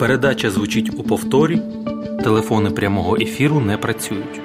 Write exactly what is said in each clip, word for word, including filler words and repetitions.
Передача звучить у повторі. Телефони прямого ефіру не працюють.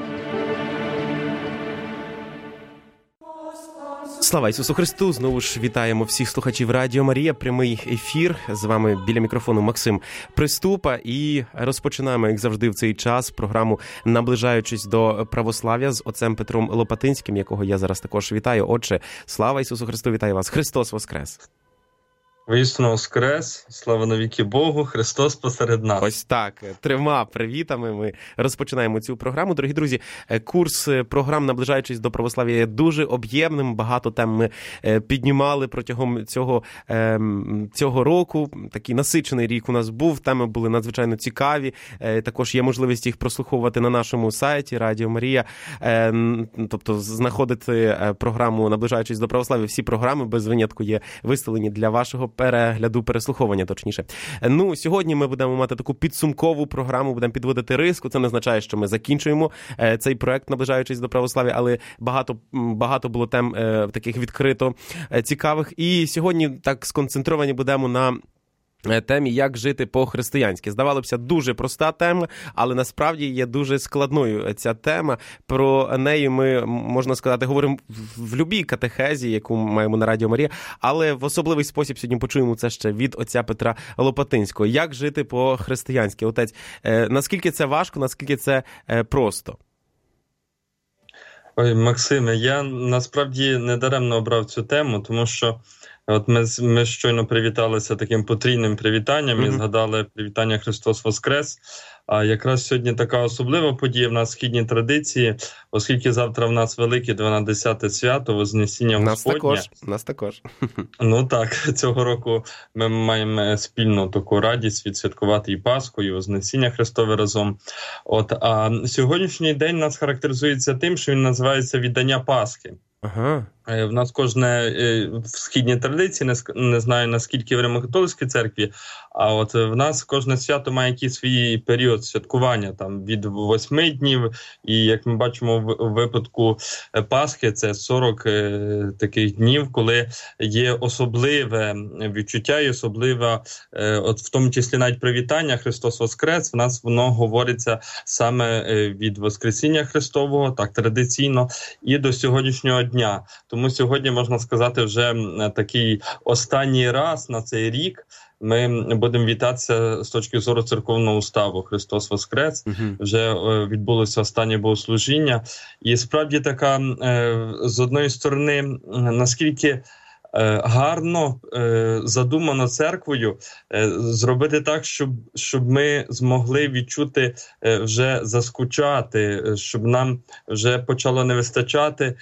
Слава Ісусу Христу! Знову ж вітаємо всіх слухачів Радіо Марія. Прямий ефір. З вами біля мікрофону Максим Приступа. І розпочинаємо, як завжди, в цей час програму «Наближаючись до православ'я» з отцем Петром Лопатинським, якого я зараз також вітаю. Отче, слава Ісусу Христу! Вітаю вас! Христос Воскрес! Воістину Воскрес, слава навіки Богу, Христос посеред нас. Ось так, трьома привітами ми розпочинаємо цю програму. Дорогі друзі, курс програм «Наближаючись до православ'я» є дуже об'ємним, багато тем ми піднімали протягом цього, цього року. Такий насичений рік у нас був, теми були надзвичайно цікаві, також є можливість їх прослуховувати на нашому сайті Радіо Марія, тобто знаходити програму «Наближаючись до православ'я». Всі програми без винятку є виставлені для вашого перегляду, переслуховування, точніше. Ну, сьогодні ми будемо мати таку підсумкову програму, будемо підводити риску. Це не означає, що ми закінчуємо цей проект, наближаючись до православ'я, але багато, багато було тем таких відкрито цікавих. І сьогодні так сконцентровані будемо на темі «Як жити по-християнськи». Здавалося б, дуже проста тема, але насправді є дуже складною ця тема. Про неї ми, можна сказати, говоримо в любій катехезі, яку маємо на Радіо Марія, але в особливий спосіб сьогодні почуємо це ще від отця Петра Лопатинського. Як жити по-християнськи? Отець, наскільки це важко, наскільки це просто? Ой, Максиме, я насправді недаремно обрав цю тему, тому що От ми, ми щойно привіталися таким потрійним привітанням mm-hmm. і згадали привітання «Христос Воскрес». А якраз сьогодні така особлива подія в нас в східній традиції, оскільки завтра в нас велике дванадцяте свято, Вознесіння Господнє. Нас також, нас також. Ну так, цього року ми маємо спільну таку радість відсвяткувати і Пасху, і Вознесіння Христове разом. От, а сьогоднішній день нас характеризується тим, що він називається «Віддання Пасхи». Ага. В нас кожне в східній традиції, не, не знаю наскільки в Римо-католицькій церкві, а от в нас кожне свято має якийсь свій період святкування, там від восьми днів, і як ми бачимо в випадку Пасхи, це сорок е, таких днів, коли є особливе відчуття і особливе, е, от в тому числі навіть привітання «Христос Воскрес», в нас воно говориться саме від Воскресіння Христового, так традиційно, і до сьогоднішнього дня. Тому сьогодні, можна сказати, вже такий останній раз на цей рік ми будемо вітатися з точки зору церковного уставу «Христос Воскрес». Uh-huh. Вже відбулося останнє богослужіння. І справді така, з одної сторони, наскільки гарно задумано церквою зробити так, щоб, щоб ми змогли відчути, вже заскучати, щоб нам вже почало не вистачати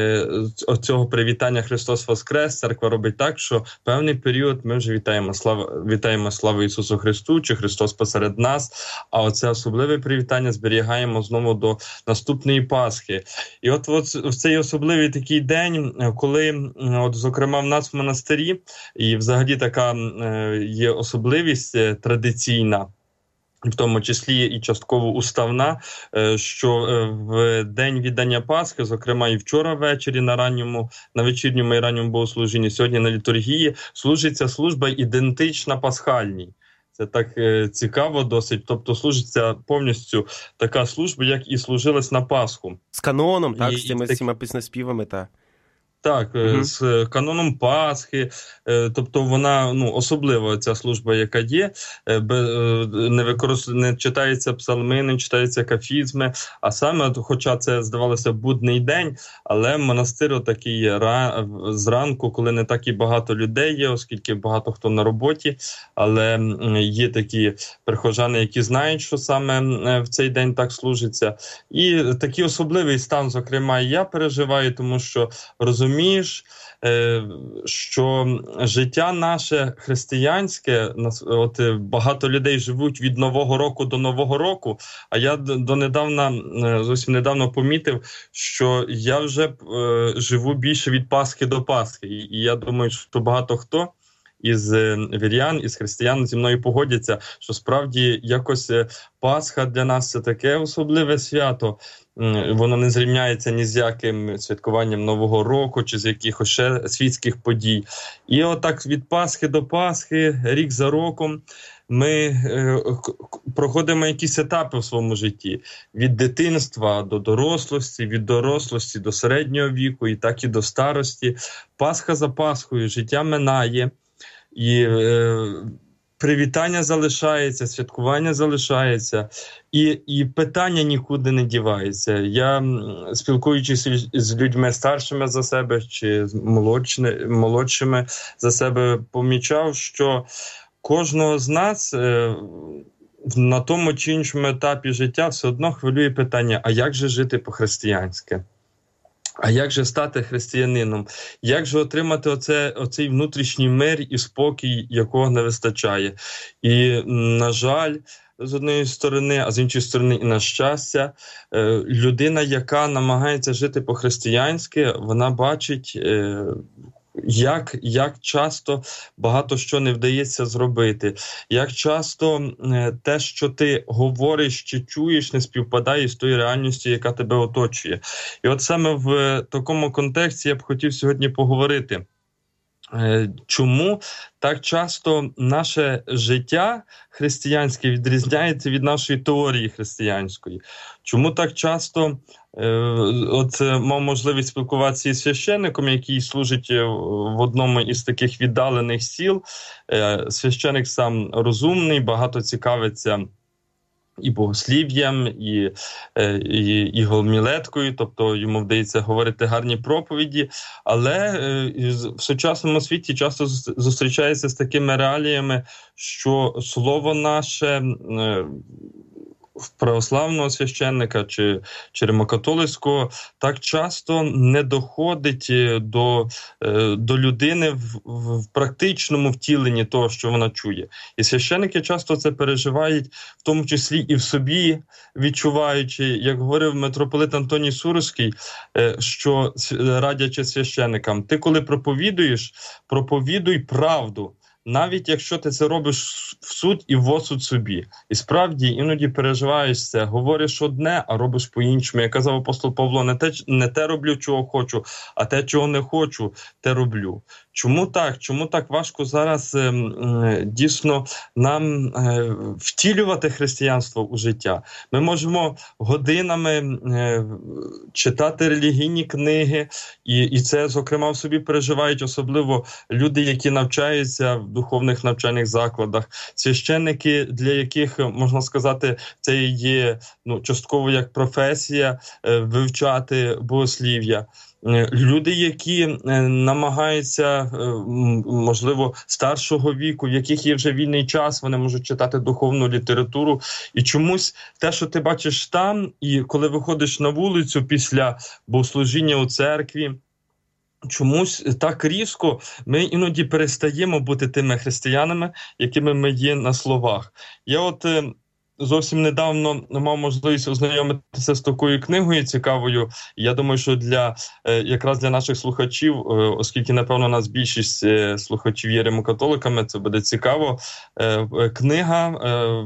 цього привітання «Христос Воскрес». Церква робить так, що певний період ми вже вітаємо слава, вітаємо славу Ісусу Христу, чи Христос посеред нас, а оце особливе привітання зберігаємо знову до наступної Пасхи. І от, от в цей особливий такий день, коли, от, зокрема, в нас в монастирі, і взагалі така е, є особливість е, традиційна, в тому числі і частково уставна, е, що е, в день віддання Пасхи, зокрема і вчора ввечері на ранньому, на вечірньому і ранньому богослужінні, сьогодні на літургії, служиться служба ідентична пасхальній. Це так е, цікаво досить, тобто служиться повністю така служба, як і служилась на Пасху. З каноном, так, і, з цими так... всіма піснеспівами, так. Так, uh-huh. з каноном Пасхи, тобто вона, ну, особлива ця служба, яка є, не використ... не читаються псалми, не читаються кафізми, а саме, хоча це, здавалося, будний день, але монастир такий ра... зранку, коли не так і багато людей є, оскільки багато хто на роботі, але є такі прихожани, які знають, що саме в цей день так служиться. І такий особливий стан, зокрема, і я переживаю, тому що розумію, Розумієш, що життя наше християнське, от багато людей живуть від Нового року до Нового року, а я донедавна, зовсім недавно помітив, що я вже живу більше від Пасхи до Пасхи. І я думаю, що багато хто із вірян, із християн зі мною погодяться, що справді якось Пасха для нас – це таке особливе свято, воно не зрівняється ні з яким святкуванням Нового року чи з якихось ще світських подій. І отак від Пасхи до Пасхи, рік за роком, ми е, проходимо якісь етапи в своєму житті. Від дитинства до дорослості, від дорослості до середнього віку, і так і до старості. Пасха за Пасхою, життя минає, і е, привітання залишається, святкування залишається, і, і питання нікуди не дівається. Я, спілкуючись з людьми старшими за себе чи з молодшими, молодшими за себе, помічав, що кожного з нас е, на тому чи іншому етапі життя все одно хвилює питання, а як же жити по-християнськи? А як же стати християнином? Як же отримати оце, оцей внутрішній мир і спокій, якого не вистачає? І, на жаль, з однієї сторони, а з іншої сторони, і на щастя, людина, яка намагається жити по-християнськи, вона бачить, Як, як часто багато що не вдається зробити, як часто е, те, що ти говориш чи чуєш, не співпадає з тою реальністю, яка тебе оточує. І от саме в е, такому контексті я б хотів сьогодні поговорити. Е, чому так часто наше життя християнське відрізняється від нашої теорії християнської? Чому так часто, е, от мав можливість спілкуватися із священником, який служить в одному із таких віддалених сіл. Е, священник сам розумний, багато цікавиться і богослів'ям, і, і, і гомілеткою, тобто йому вдається говорити гарні проповіді, але в сучасному світі часто зустрічається з такими реаліями, що слово наше в православного священника чи, чи римокатолицького так часто не доходить до, до людини в, в практичному втіленні того, що вона чує. І священники часто це переживають, в тому числі і в собі, відчуваючи, як говорив митрополит Антоній Суровський, що, радячи священникам, ти коли проповідуєш, проповідуй правду, навіть якщо ти це робиш в суд і в осуд собі. І справді іноді переживаєш це, говориш одне, а робиш по-іншому. Як казав апостол Павло, не те, не те роблю, чого хочу, а те, чого не хочу, те роблю. Чому так? Чому так важко зараз е, е, дійсно нам е, втілювати християнство у життя? Ми можемо годинами е, читати релігійні книги, і, і це, зокрема, в собі переживають особливо люди, які навчаються в духовних навчальних закладах, священники, для яких, можна сказати, це є ну, частково як професія е, вивчати богослів'я. Люди, які намагаються, можливо, старшого віку, в яких є вже вільний час, вони можуть читати духовну літературу. І чомусь те, що ти бачиш там, і коли виходиш на вулицю після богослужіння у церкві, чомусь так різко ми іноді перестаємо бути тими християнами, якими ми є на словах. Я от зовсім недавно мав можливість ознайомитися з такою книгою цікавою. Я думаю, що для якраз для наших слухачів, оскільки, напевно, у нас більшість слухачів є римокатоликами, це буде цікаво. Книга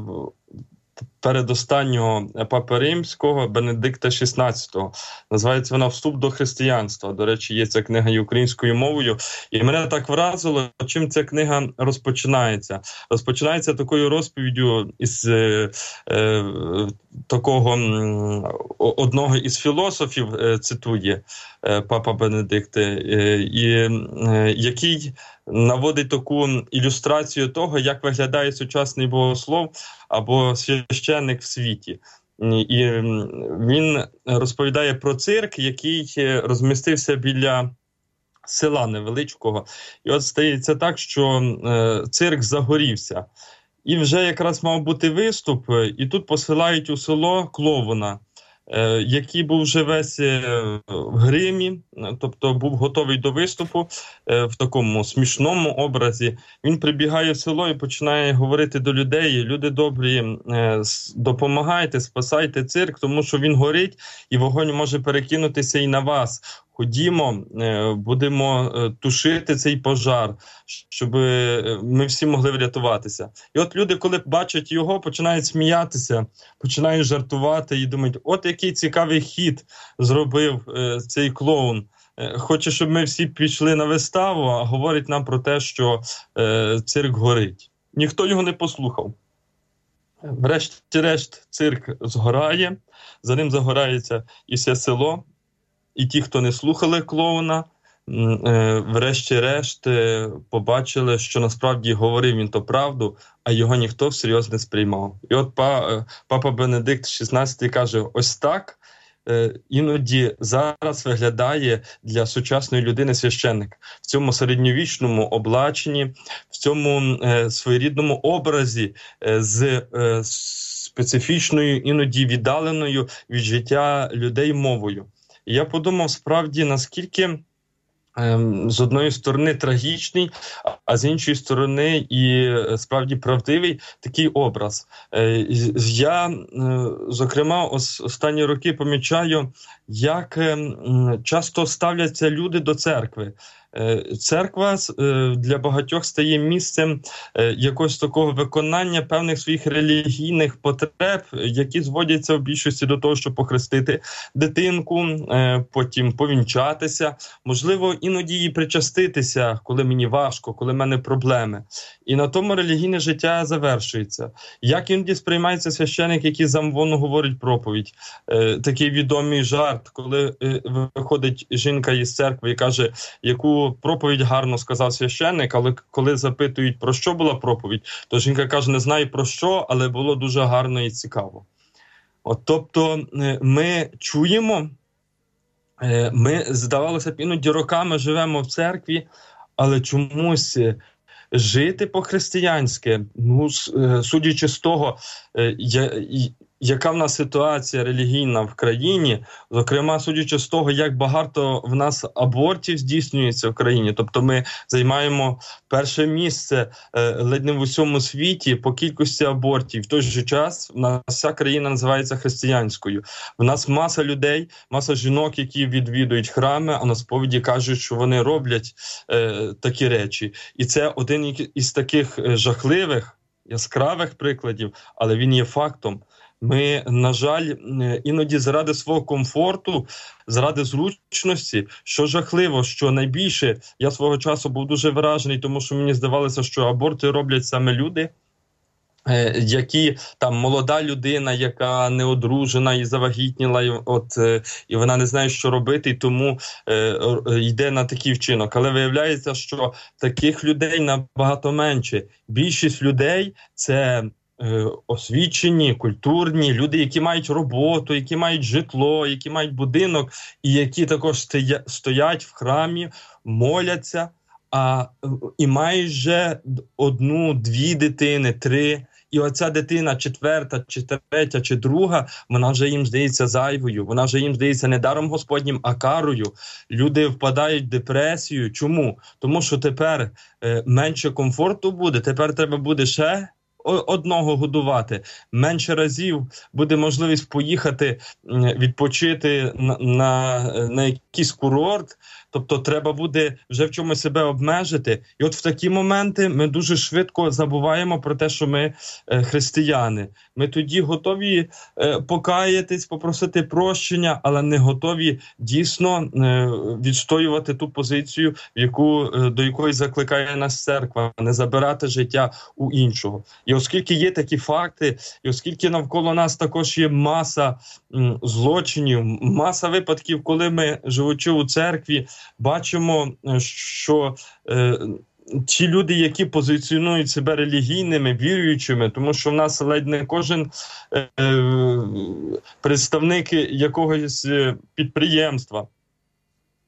передостаннього папи Римського Бенедикта шістнадцятого. Називається вона «Вступ до християнства». До речі, є ця книга і українською мовою. І мене так вразило, чим ця книга розпочинається. Розпочинається такою розповіддю із е, е, такого м, одного із філософів, е, цитує е, папа Бенедикт, е, і, е, який наводить таку ілюстрацію того, як виглядає сучасний богослов або священник в світі. І він розповідає про цирк, який розмістився біля села невеличкого. І от стається так, що цирк загорівся. І вже якраз мав бути виступ, і тут посилають у село клоуна, який був вже весь в гримі, тобто був готовий до виступу в такому смішному образі. Він прибігає в село і починає говорити до людей: люди добрі, допомагайте, спасайте цирк, тому що він горить, і вогонь може перекинутися і на вас. ходімо, будемо тушити цей пожар, щоб ми всі могли врятуватися. І от люди, коли бачать його, починають сміятися, починають жартувати і думають, от який цікавий хід зробив цей клоун. Хоче, щоб ми всі пішли на виставу, а говорить нам про те, що цирк горить. Ніхто його не послухав. Врешті-решт цирк згорає, за ним загорається і все село, і ті, хто не слухали клоуна, врешті-решт побачили, що насправді говорив він то правду, а його ніхто всерйоз не сприймав. І от папа Бенедикт шістнадцятий каже, ось так іноді зараз виглядає для сучасної людини священник. В цьому середньовічному облаченні, в цьому е, своєрідному образі е, з е, специфічною, іноді віддаленою від життя людей мовою. І я подумав, справді, наскільки з одної сторони трагічний, а з іншої сторони і справді правдивий такий образ. Я, зокрема, останні роки помічаю, як часто ставляться люди до церкви. Церква для багатьох стає місцем якогось такого виконання певних своїх релігійних потреб, які зводяться в більшості до того, щоб похрестити дитинку, потім повінчатися, можливо, іноді їй причаститися, коли мені важко, коли в мене проблеми. І на тому релігійне життя завершується. Як іноді сприймається священик, який з амвону говорить проповідь? Такий відомий жарт, коли виходить жінка із церкви і каже, яку проповідь гарно сказав священник, але коли запитують, про що була проповідь, то жінка каже, не знаю про що, але було дуже гарно і цікаво. От, тобто ми чуємо, ми, здавалося б, іноді роками живемо в церкві, але чомусь жити по-християнськи, ну, судячи з того, я, яка в нас ситуація релігійна в країні, зокрема, судячи з того, як багато в нас абортів здійснюється в країні, тобто ми займаємо перше місце е, ледь не в усьому світі по кількості абортів. В той же час в нас вся країна називається християнською. В нас маса людей, маса жінок, які відвідують храми, а на сповіді кажуть, що вони роблять е, такі речі. І це один із таких жахливих, яскравих прикладів, але він є фактом. Ми, на жаль, іноді заради свого комфорту, заради зручності, що жахливо, що найбільше, я свого часу був дуже вражений, тому що мені здавалося, що аборти роблять саме люди, які там молода людина, яка не одружена і завагітніла, і, от, і вона не знає, що робити, і тому е, йде на такий вчинок. Але виявляється, що таких людей набагато менше. Більшість людей – це освічені, культурні, люди, які мають роботу, які мають житло, які мають будинок, і які також стоять в храмі, моляться, а, і мають вже одну, дві дитини, три. І оця дитина четверта, чи третя, чи друга, вона вже їм здається зайвою, вона вже їм здається не даром Господнім, а карою. Люди впадають в депресію. Чому? Тому що тепер е, менше комфорту буде, тепер треба буде ще одного годувати. Менше разів буде можливість поїхати відпочити на, на, на якийсь курорт, тобто треба буде вже в чомусь себе обмежити. І от в такі моменти ми дуже швидко забуваємо про те, що ми е, християни. Ми тоді готові е, покаятись, попросити прощення, але не готові дійсно е, відстоювати ту позицію, в яку, е, до якої закликає нас церква, не забирати життя у іншого. І оскільки є такі факти, і оскільки навколо нас також є маса м, злочинів, маса випадків, коли ми, живучи у церкві, бачимо, що е, ті люди, які позиціонують себе релігійними, віруючими, тому що в нас ледь не кожен е, представник якогось підприємства,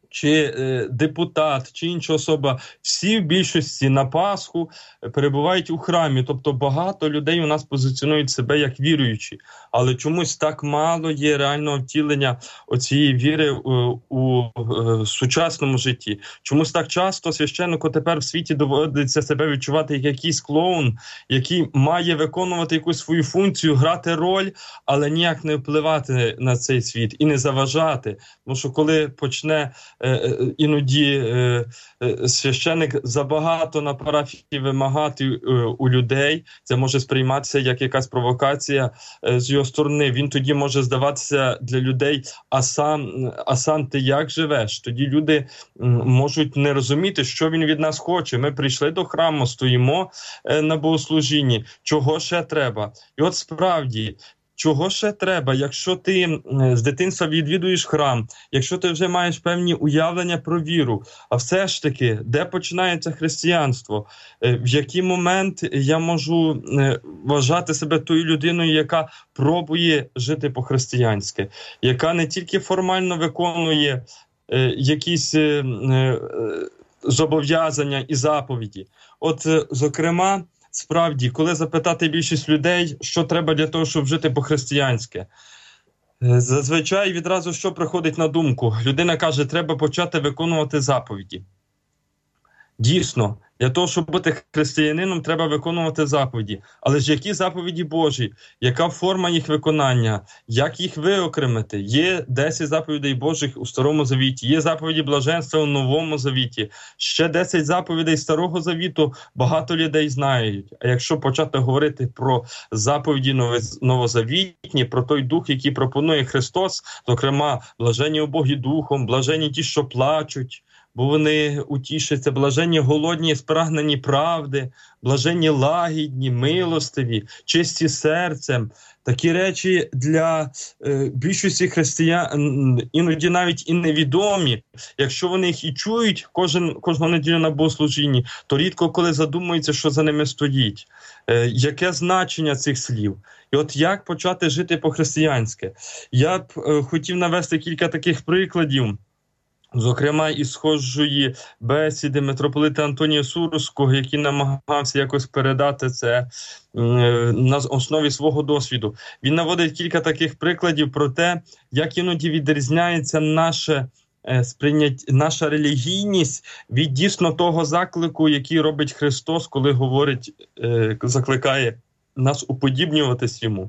чи е, депутат, чи інша особа, всі в більшості на Пасху перебувають у храмі. Тобто багато людей у нас позиціонують себе як віруючі. Але чомусь так мало є реального втілення оцієї віри у, у, у сучасному житті. Чомусь так часто священнику тепер в світі доводиться себе відчувати як якийсь клоун, який має виконувати якусь свою функцію, грати роль, але ніяк не впливати на цей світ і не заважати. Тому що коли почне іноді е, е, священик забагато на парафії вимагати е, у людей, це може сприйматися як якась провокація е, з його сторони. Він тоді може здаватися для людей, а сам, а сам ти як живеш? Тоді люди м, можуть не розуміти, що він від нас хоче. Ми прийшли до храму, стоїмо е, на богослужінні, чого ще треба? І от справді, чого ще треба, якщо ти з дитинства відвідуєш храм, якщо ти вже маєш певні уявлення про віру, а все ж таки, де починається християнство? В який момент я можу вважати себе тою людиною, яка пробує жити по-християнськи, яка не тільки формально виконує якісь зобов'язання і заповіді. От, зокрема, справді, коли запитати більшість людей, що треба для того, щоб жити по-християнськи, зазвичай відразу що приходить на думку? Людина каже, треба почати виконувати заповіді. Дійсно, для того, щоб бути християнином, треба виконувати заповіді. Але ж які заповіді Божі? Яка форма їх виконання? Як їх виокремити? Є десять заповідей Божих у Старому Завіті, є заповіді блаженства у Новому Завіті. Ще десять заповідей Старого Завіту багато людей знають. А якщо почати говорити про заповіді новозавітні, про той дух, який пропонує Христос, зокрема, блаженні убогі духом, блаженні ті, що плачуть, бо вони утішаться, блаженні голодні, спрагнені правди, блаженні лагідні, милостиві, чисті серцем. Такі речі для е, більшості християн іноді навіть і невідомі. Якщо вони їх і чують кожен, кожну неділю на богослужінні, то рідко коли задумуються, що за ними стоїть. Е, яке значення цих слів? І от як почати жити по-християнськи? Я б е, хотів навести кілька таких прикладів. Зокрема, із схожої бесіди митрополита Антонія Суровського, який намагався якось передати це на основі свого досвіду. Він наводить кілька таких прикладів про те, як іноді відрізняється наше сприйняття, наша релігійність від дійсно того заклику, який робить Христос, коли говорить, закликає нас уподібнюватись йому.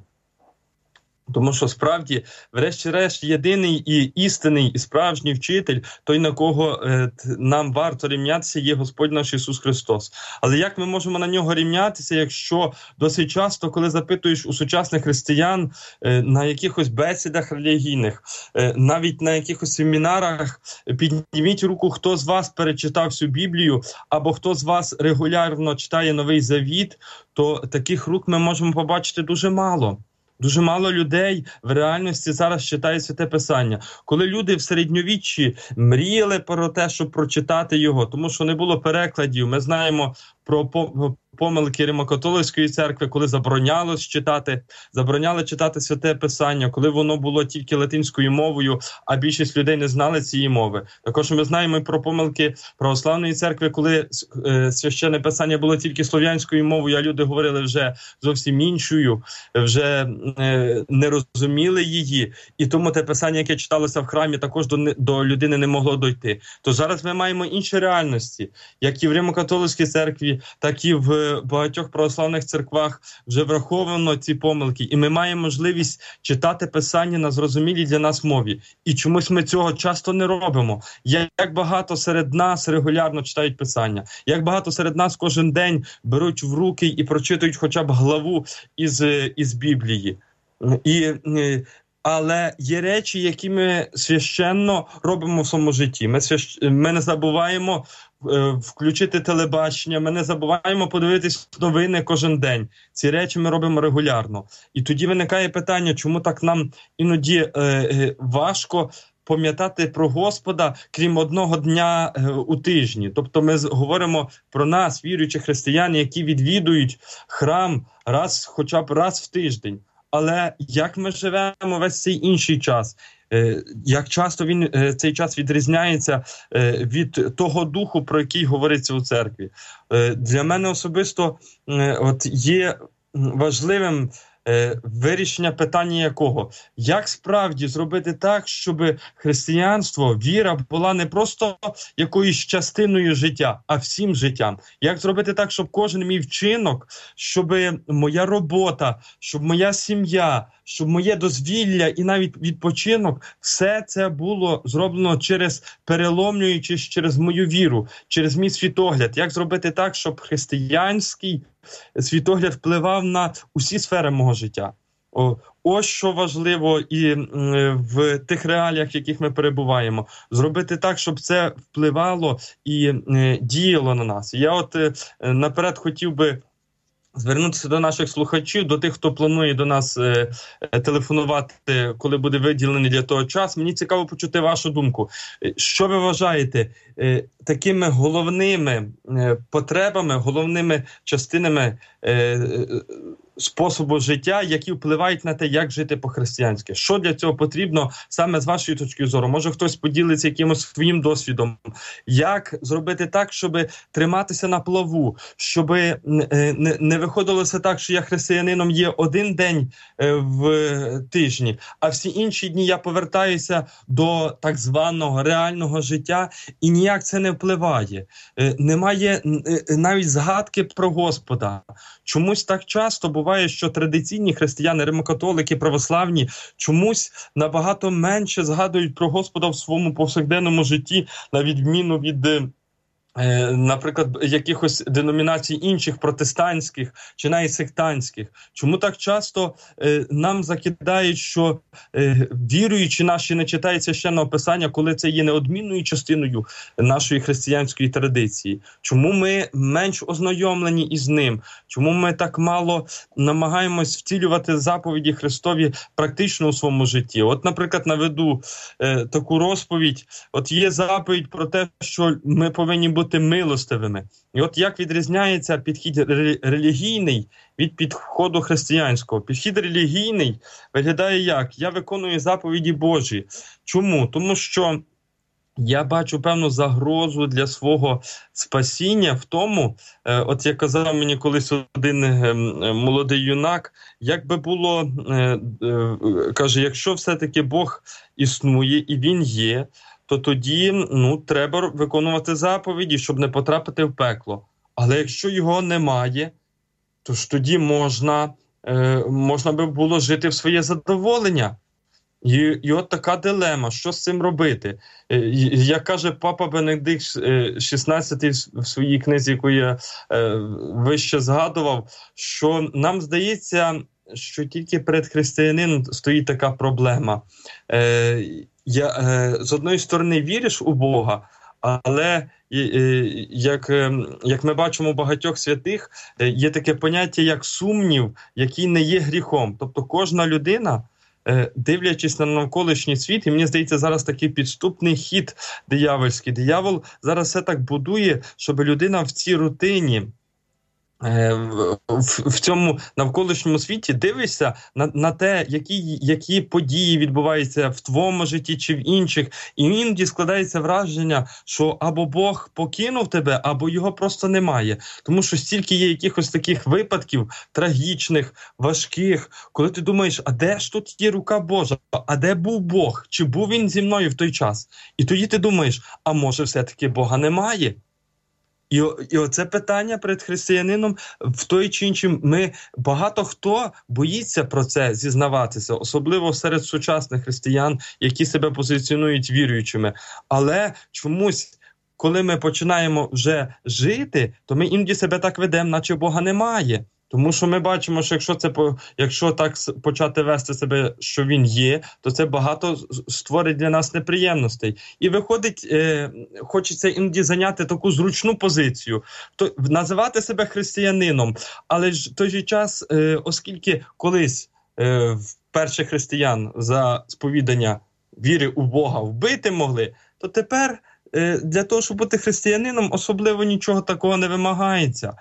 Тому що справді, врешті-решт, єдиний і істинний, і справжній вчитель, той, на кого е, нам варто рівнятися, є Господь наш Ісус Христос. Але як ми можемо на нього рівнятися, якщо досить часто, коли запитуєш у сучасних християн е, на якихось бесідах релігійних, е, навіть на якихось семінарах, підніміть руку, хто з вас перечитав всю Біблію, або хто з вас регулярно читає Новий Завіт, то таких рук ми можемо побачити дуже мало. Дуже мало людей в реальності зараз читають Святе Писання. Коли люди в середньовіччі мріяли про те, щоб прочитати його, тому що не було перекладів, ми знаємо про помилки Римо-католицької церкви, коли заборонялось читати, забороняли читати Святе Писання, коли воно було тільки латинською мовою, а більшість людей не знали цієї мови. Також ми знаємо про помилки православної церкви, коли е, Священне Писання було тільки слов'янською мовою, а люди говорили вже зовсім іншою, вже е, не розуміли її, і тому те Писання, яке читалося в храмі, також до, до людини не могло дойти. То зараз ми маємо інші реальності, як і в Римо-католицькій церкві, так і в багатьох православних церквах вже враховано ці помилки. І ми маємо можливість читати Писання на зрозумілій для нас мові. І чомусь ми цього часто не робимо. Як багато серед нас регулярно читають Писання, як багато серед нас кожен день беруть в руки і прочитують хоча б главу із, із Біблії. І... Але є речі, які ми священно робимо в своєму житті. Ми, свящ... ми не забуваємо е, включити телебачення, ми не забуваємо подивитись новини кожен день. Ці речі ми робимо регулярно. І тоді виникає питання, чому так нам іноді е, е, важко пам'ятати про Господа, крім одного дня е, у тижні. Тобто ми говоримо про нас, віруючі християни, які відвідують храм раз, хоча б раз в тиждень. Але як ми живемо весь цей інший час? Як часто він, цей час відрізняється від того духу, про який говориться у церкві? Для мене особисто от є важливим вирішення питання якого? Як справді зробити так, щоб християнство, віра була не просто якоюсь частиною життя, а всім життям? Як зробити так, щоб кожен мій вчинок, щоб моя робота, щоб моя сім'я, щоб моє дозвілля і навіть відпочинок, все це було зроблено через переломлюючись через мою віру, через мій світогляд? Як зробити так, щоб християнський світогляд впливав на усі сфери мого життя? О, ось що важливо і в тих реаліях, в яких ми перебуваємо. Зробити так, щоб це впливало і діяло на нас. Я от наперед хотів би звернутися до наших слухачів, до тих, хто планує до нас е, телефонувати, коли буде виділений для того час. Мені цікаво почути вашу думку. Що ви вважаєте е, такими головними е, потребами, головними частинами е, способу життя, які впливають на те, як жити по-християнськи? Що для цього потрібно саме з вашої точки зору? Може, хтось поділиться якимось своїм досвідом? Як зробити так, щоб триматися на плаву, щоб не, не виходилося так, що я християнином є один день в тижні, а всі інші дні я повертаюся до так званого реального життя, і ніяк це не впливає. Немає навіть згадки про Господа. Чомусь так часто буває, що традиційні християни, римокатолики, православні чомусь набагато менше згадують про Господа в своєму повсякденному житті, на відміну від, наприклад, якихось деномінацій інших, протестантських чи навіть сектантських. Чому так часто е, нам закидають, що е, віруючі наші не читають священного писання, коли це є неодмінною частиною нашої християнської традиції? Чому ми менш ознайомлені із ним? Чому ми так мало намагаємось втілювати заповіді Христові практично у своєму житті? От, наприклад, наведу е, таку розповідь. От є заповідь про те, що ми повинні бути милостивими. І от як відрізняється підхід релігійний від підходу християнського? Підхід релігійний виглядає як? Я виконую заповіді Божі. Чому? Тому що я бачу певну загрозу для свого спасіння в тому, е, от як казав мені колись один е, молодий юнак, як би було, е, е, каже, якщо все-таки Бог існує і Він є, то тоді, ну, треба виконувати заповіді, щоб не потрапити в пекло. Але якщо його немає, то ж тоді можна, е, можна би було жити в своє задоволення. І, і от така дилема, що з цим робити? Е, як каже папа Бенедикт шістнадцятий в своїй книзі, яку я е, вище згадував, що нам здається, що тільки перед християнином стоїть така проблема. Е, Я, е, з одної сторони, віриш у Бога, але е, як, е, як ми бачимо у багатьох святих, е, є таке поняття, як сумнів, який не є гріхом. Тобто кожна людина, е, дивлячись на навколишній світ, і мені здається, зараз такий підступний хід диявольський. Диявол зараз все так будує, щоб людина в цій рутині, В, в цьому навколишньому світі дивишся на, на те, які, які події відбуваються в твоєму житті чи в інших, і іноді складається враження, що або Бог покинув тебе, або його просто немає. Тому що стільки є якихось таких випадків трагічних, важких, коли ти думаєш, а де ж тут є рука Божа? А де був Бог? Чи був він зі мною в той час? І тоді ти думаєш, а може все-таки Бога немає? І, і оце питання перед християнином в той чи іншим. Ми, багато хто боїться про це зізнаватися, особливо серед сучасних християн, які себе позиціонують віруючими. Але чомусь, коли ми починаємо вже жити, то ми іноді себе так ведемо, наче Бога немає. Тому що ми бачимо, що якщо це якщо так почати вести себе, що він є, то це багато створить для нас неприємностей. І виходить, е, хочеться іноді зайняти таку зручну позицію, то називати себе християнином, але ж в той же час, е, оскільки колись е, перших християн за сповідання віри у Бога вбити могли, то тепер е, для того, щоб бути християнином, особливо нічого такого не вимагається.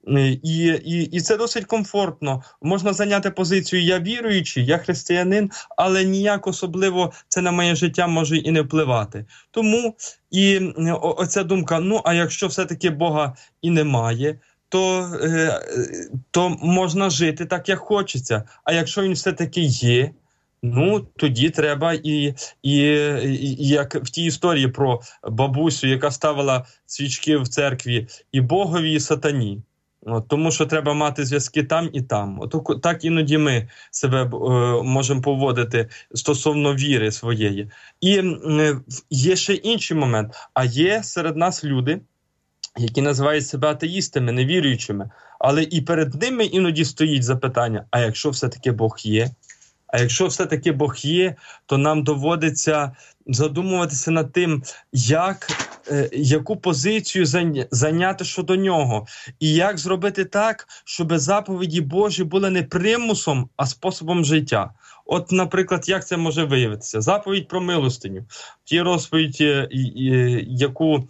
І, і, і це досить комфортно. Можна зайняти позицію «я віруючий», «я християнин», але ніяк особливо це на моє життя може і не впливати. Тому і о, оця думка, ну, а якщо все-таки Бога і немає, то, е, то можна жити так, як хочеться. А якщо він все-таки є, ну, тоді треба і, і, і як в тій історії про бабусю, яка ставила свічки в церкві і Богові, і сатані. От, тому що треба мати зв'язки там і там. От, так іноді ми себе е, можемо поводити стосовно віри своєї. І е, є ще інший момент. А є серед нас люди, які називають себе атеїстами, невіруючими. Але і перед ними іноді стоїть запитання, а якщо все-таки Бог є? А якщо все-таки Бог є, то нам доводиться задумуватися над тим, як, е, яку позицію зайняти щодо нього. І як зробити так, щоб заповіді Божі були не примусом, а способом життя. От, наприклад, як це може виявитися? Заповідь про милостиню. Ті розповідь, е, е, яку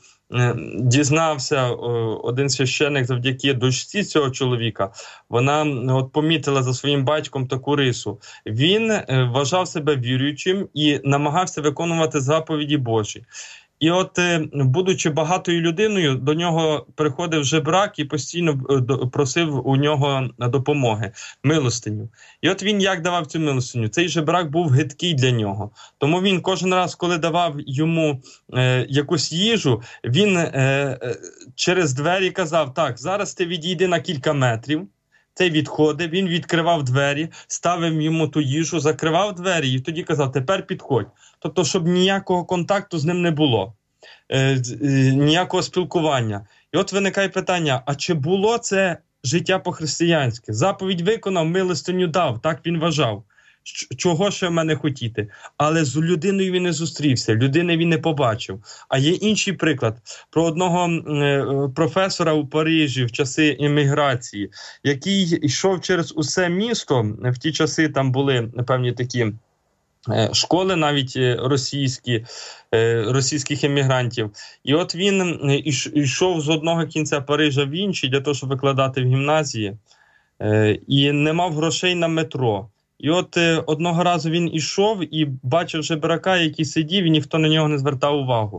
дізнався один священик завдяки дочці цього чоловіка, вона от помітила за своїм батьком таку рису. Він вважав себе віруючим і намагався виконувати заповіді Божі. І от, будучи багатою людиною, до нього приходив жебрак і постійно просив у нього допомоги, милостиню. І от він як давав цю милостиню? Цей жебрак був гидкий для нього. Тому він кожен раз, коли давав йому е, якусь їжу, він е, е, через двері казав, так, зараз ти відійди на кілька метрів. Цей відходив, він відкривав двері, ставив йому ту їжу, закривав двері і тоді казав, тепер підходь. Тобто, щоб ніякого контакту з ним не було, е, е, ніякого спілкування. І от виникає питання, а чи було це життя по-християнськи? Заповідь виконав, милостиню дав, так він вважав. Чого ще в мене хотіти? Але з людиною він не зустрівся, людини він не побачив. А є інший приклад про одного е, професора у Парижі в часи еміграції, який йшов через усе місто, в ті часи там були певні такі е, школи навіть російські, е, російських емігрантів. І от він йшов з одного кінця Парижа в інший для того, щоб викладати в гімназії, е, і не мав грошей на метро. І от е, одного разу він ішов і бачив жебрака, який сидів, і ніхто на нього не звертав увагу.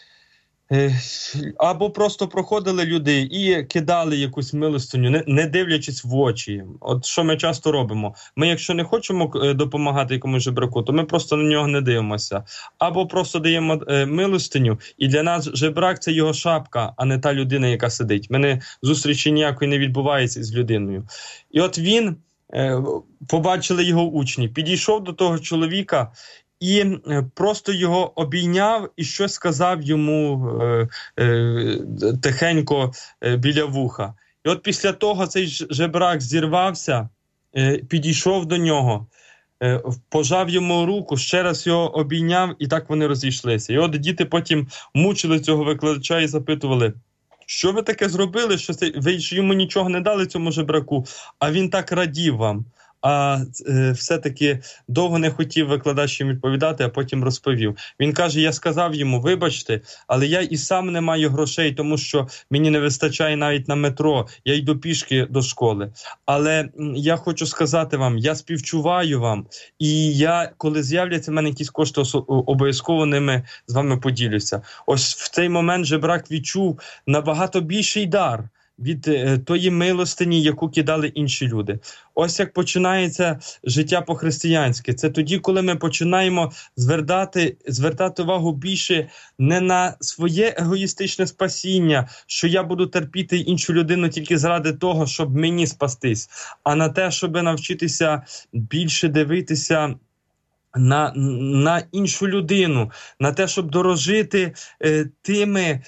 Е, або просто проходили люди і кидали якусь милостиню, не, не дивлячись в очі. От що ми часто робимо? Ми, якщо не хочемо е, допомагати якомусь жебраку, то ми просто на нього не дивимося. Або просто даємо е, милостиню, і для нас жебрак – це його шапка, а не та людина, яка сидить. Мене зустрічі ніякої не відбувається з людиною. І от він... побачили його учні, підійшов до того чоловіка і просто його обійняв і щось сказав йому е, е, тихенько е, біля вуха. І от після того цей жебрак зірвався, е, підійшов до нього, е, пожав йому руку, ще раз його обійняв, і так вони розійшлися. І от діти потім мучили цього викладача і запитували, що ви таке зробили, що це, ви ж йому нічого не дали цьому жебраку, а він так радів вам. А е, все-таки довго не хотів викладач їм відповідати, а потім розповів. Він каже, я сказав йому, вибачте, але я і сам не маю грошей, тому що мені не вистачає навіть на метро, я йду пішки до школи. Але я хочу сказати вам, я співчуваю вам, і я, коли з'являться в мене якісь кошти, обов'язково ними з вами поділюся. Ось в цей момент жебрак відчув набагато більший дар від е, тої милостині, яку кидали інші люди. Ось як починається життя по-християнськи. Це тоді, коли ми починаємо звертати, звертати увагу більше не на своє егоїстичне спасіння, що я буду терпіти іншу людину тільки заради того, щоб мені спастись, а на те, щоб навчитися більше дивитися На, на іншу людину, на те, щоб дорожити е, тими е,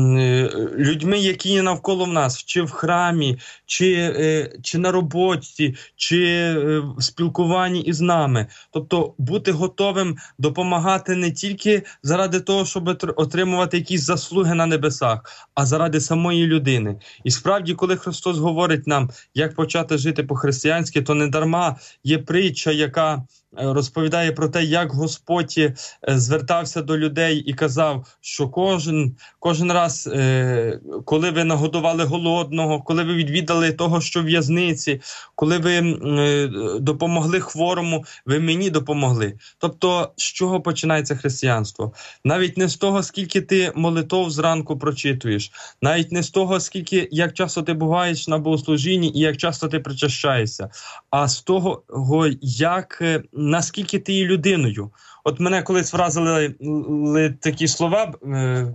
людьми, які є навколо нас, чи в храмі, чи, е, чи на роботі, чи е, в спілкуванні із нами. Тобто бути готовим допомагати не тільки заради того, щоб отримувати якісь заслуги на небесах, а заради самої людини. І справді, коли Христос говорить нам, як почати жити по-християнськи, то не дарма є притча, яка розповідає про те, як Господь звертався до людей і казав, що кожен, кожен раз, коли ви нагодували голодного, коли ви відвідали того, що в в'язниці, коли ви допомогли хворому, ви мені допомогли. Тобто, з чого починається християнство? Навіть не з того, скільки ти молитов зранку прочитуєш, навіть не з того, скільки, як часто ти буваєш на богослужінні і як часто ти причащаєшся, а з того, як, наскільки ти є людиною. От мене колись вразили такі слова е,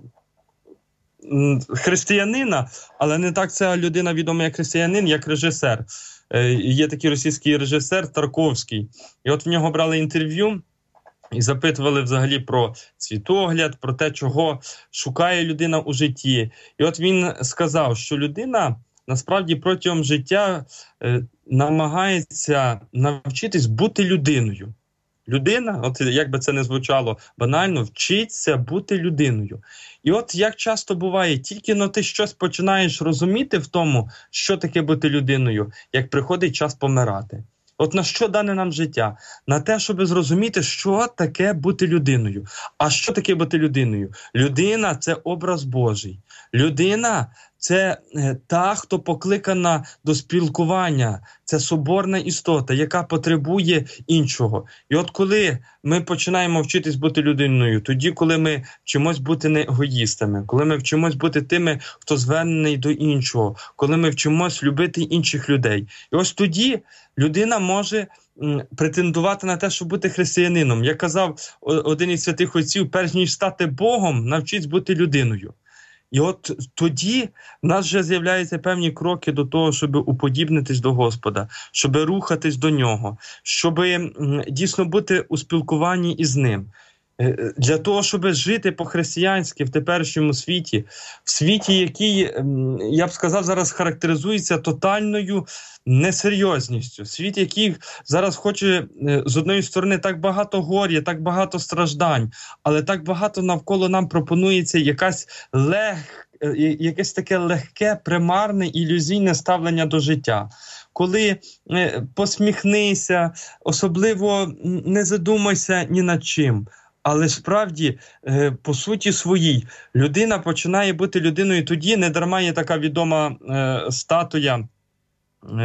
християнина, але не так ця людина відома як християнин, як режисер. Е, є такий російський режисер Тарковський. І от в нього брали інтерв'ю і запитували взагалі про світогляд, про те, чого шукає людина у житті. І от він сказав, що людина насправді протягом життя е, намагається навчитись бути людиною. Людина, от як би це не звучало банально, вчиться бути людиною. І от як часто буває, тільки но ти щось починаєш розуміти в тому, що таке бути людиною, як приходить час помирати. От на що дане нам життя? На те, щоб зрозуміти, що таке бути людиною. А що таке бути людиною? Людина – це образ Божий. Людина – це та, хто покликана до спілкування. Це соборна істота, яка потребує іншого. І от коли ми починаємо вчитись бути людиною, тоді, коли ми вчимось бути не егоїстами, коли ми вчимось бути тими, хто звернений до іншого, коли ми вчимось любити інших людей. І ось тоді людина може претендувати на те, щоб бути християнином. Як казав один із святих отців, перш ніж стати Богом, навчись бути людиною. І от тоді в нас вже з'являються певні кроки до того, щоб уподібнитись до Господа, щоб рухатись до Нього, щоб дійсно бути у спілкуванні із Ним. Для того, щоб жити по-християнськи в теперішньому світі, в світі, який, я б сказав, зараз характеризується тотальною несерйозністю, світ, який зараз хоче, з одної сторони, так багато горя, так багато страждань, але так багато навколо нам пропонується якась лег, якесь таке легке, примарне, ілюзійне ставлення до життя. Коли посміхнися, особливо не задумайся ні над чим. Але справді, по суті своїй, людина починає бути людиною тоді, не дарма є така відома е, статуя е,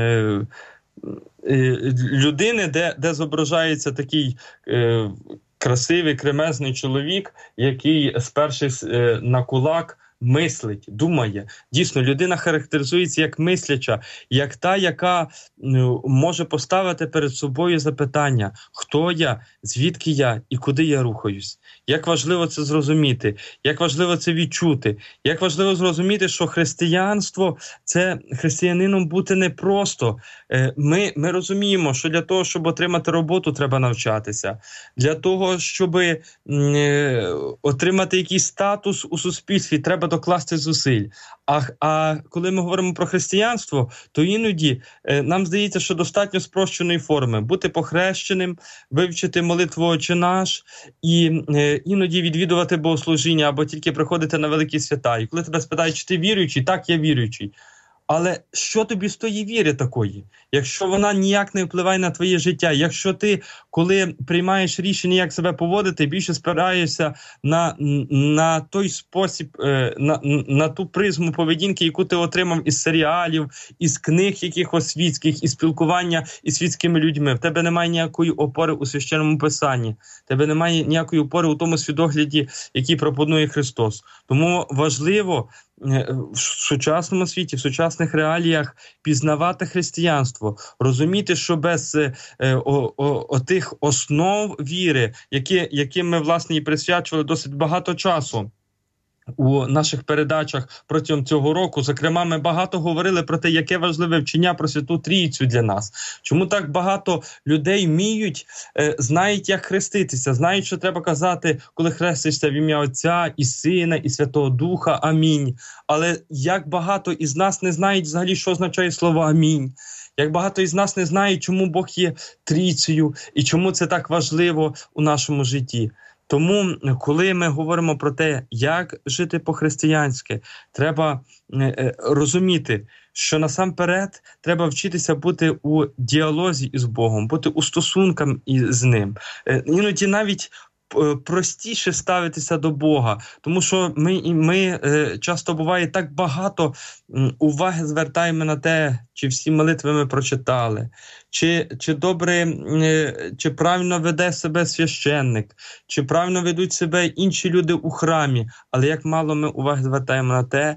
е, людини, де, де зображається такий е, красивий, кремезний чоловік, який, спершись е, на кулак, мислить, думає. Дійсно, людина характеризується як мисляча, як та, яка ну, може поставити перед собою запитання, хто я, звідки я і куди я рухаюсь. Як важливо це зрозуміти, як важливо це відчути, як важливо зрозуміти, що християнство – це християнином бути непросто. Ми, ми розуміємо, що для того, щоб отримати роботу, треба навчатися. Для того, щоб е, отримати якийсь статус у суспільстві, треба докласти зусиль. А, а коли ми говоримо про християнство, то іноді е, нам здається, що достатньо спрощеної форми. Бути похрещеним, вивчити молитву «Отче наш» і е, іноді відвідувати богослужіння або тільки приходити на великі свята. І коли тебе спитають, чи ти віруючий, так, я віруючий. Але що тобі з тої віри такої? Якщо вона ніяк не впливає на твоє життя, якщо ти, коли приймаєш рішення, як себе поводити, більше спираєшся на, на той спосіб, на, на ту призму поведінки, яку ти отримав із серіалів, із книг якихось світських, із спілкування із світськими людьми, в тебе немає ніякої опори у Священному Писанні, в тебе немає ніякої опори у тому світогляді, який пропонує Христос. Тому важливо в сучасному світі, в сучасних реаліях пізнавати християнство, розуміти, що без е, о, о, о тих основ віри, які, яким ми, власне, і присвячували досить багато часу у наших передачах протягом цього року. Зокрема, ми багато говорили про те, яке важливе вчення про Святу Трійцю для нас. Чому так багато людей вміють, е, знають, як хреститися, знають, що треба казати, коли хрестишся в ім'я Отця і Сина, і Святого Духа. Амінь. Але як багато із нас не знають взагалі, що означає слово «Амінь». Як багато із нас не знають, чому Бог є Трійцею і чому це так важливо у нашому житті. Тому, коли ми говоримо про те, як жити по-християнськи, треба розуміти, що насамперед треба вчитися бути у діалозі із Богом, бути у стосунках із Ним. Іноді навіть простіше ставитися до Бога, тому що ми, ми часто буває так багато уваги звертаємо на те, чи всі молитви ми прочитали, чи, чи добре, чи правильно веде себе священник, чи правильно ведуть себе інші люди у храмі, але як мало ми уваги звертаємо на те,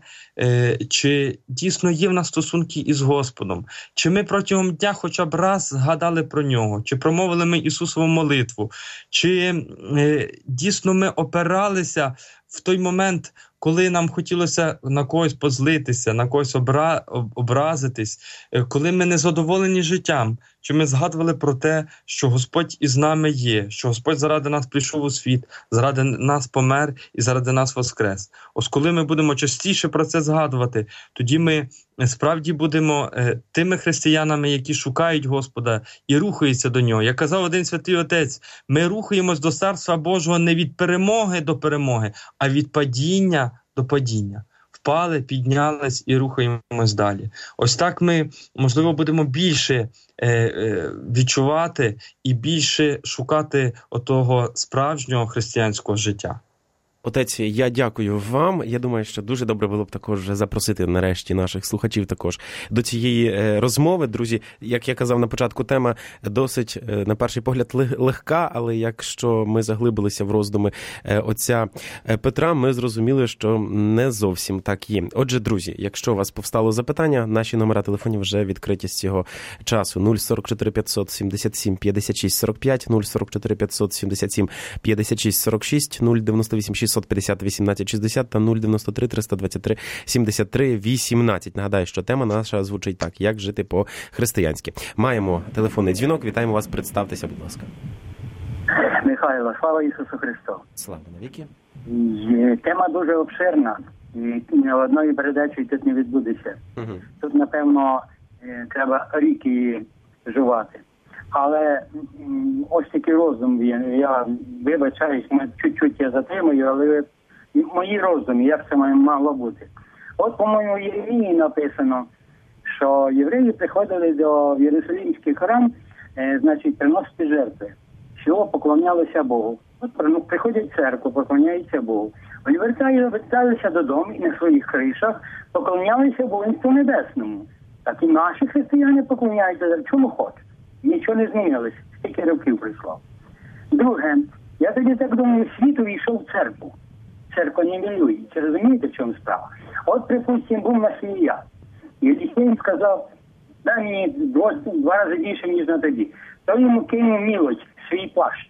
чи дійсно є в нас стосунки із Господом, чи ми протягом дня хоча б раз згадали про Нього, чи промовили ми Ісусову молитву, чи дійсно ми опиралися в той момент, коли нам хотілося на когось позлитися, на когось обра... образитись, коли ми не задоволені життям, чи ми згадували про те, що Господь із нами є, що Господь заради нас прийшов у світ, заради нас помер і заради нас воскрес. Ось коли ми будемо частіше про це згадувати, тоді ми справді будемо е, тими християнами, які шукають Господа і рухаються до Нього. Як казав один святий отець, ми рухаємось до Царства Божого не від перемоги до перемоги, а від падіння до падіння. Впали, піднялись і рухаємось далі. Ось так ми, можливо, будемо більше е, е, відчувати і більше шукати отого справжнього християнського життя. Отець, я дякую вам. Я думаю, що дуже добре було б також запросити нарешті наших слухачів також до цієї розмови. Друзі, як я казав на початку, тема досить, на перший погляд, легка, але якщо ми заглибилися в роздуми отця Петра, ми зрозуміли, що не зовсім так є. Отже, друзі, якщо у вас повстало запитання, наші номера телефонів вже відкриті з цього часу. нуль сорок чотири п'ятсот сімдесят сім п'ятдесят шість сорок п'ять, нуль сорок чотири п'ятсот сімдесят сім п'ятдесят шість сорок шість, нуль дев'яносто вісім шістсот п'ятдесят вісімнадцять шістдесят та нуль дев'яносто три триста двадцять три сімдесят три вісімнадцять. Нагадаю, що тема наша звучить так: як жити по-християнськи. Маємо телефонний дзвінок. Вітаємо вас. Представтеся, будь ласка. Михайло, слава Ісусу Христу. Слава навіки. Тема дуже обширна. І одної передачі тут не відбудеться. Угу. Тут, напевно, треба рік її жувати. Але ось такий розум, я вибачаюсь, чуть-чуть я затримую, але мої розуми, як це мало бути. От, по-моєму, в Єремії написано, що євреї приходили до Єрусалимських храм, е, значить, приносити жертви, що поклонялися Богу. От ну, приходять в церкву, поклоняються Богу. Вони верталися додому і на своїх кришах поклонялися Воїнству Небесному. Так і наші християни поклоняються, чому хочуть. Нічого не змінилось, стільки років прийшло. Друге, я тоді так думаю, світ увійшов в церкву. Церква не мілюється, розумієте, в чому справа? От, припустимо, був Масія. І Лісєнь сказав, дай мені два, два рази більше, ніж на тоді. То йому кинув мілость, свій плащ.